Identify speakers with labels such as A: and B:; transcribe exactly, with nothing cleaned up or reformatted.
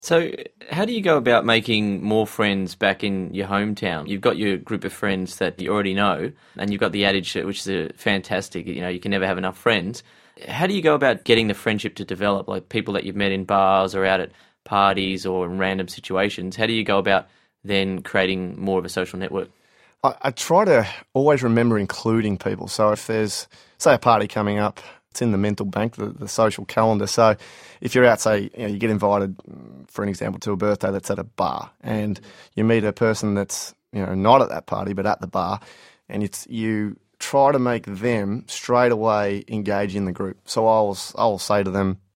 A: So, how do you go about making more friends back in your hometown? You've got your group of friends that you already know, and you've got the adage, which is a fantastic, you know, you can never have enough friends. How do you go about getting the friendship to develop, like people that you've met in bars or out at parties or in random situations? How do you go about then creating more of a social network?
B: I, I try to always remember including people. So if there's, say, a party coming up, it's in the mental bank, the, the social calendar. So if you're out, say, you know, you get invited, for an example, to a birthday that's at a bar, and you meet a person that's, you know, not at that party but at the bar, and it's you try to make them straight away engage in the group. So I'll I'll say to them,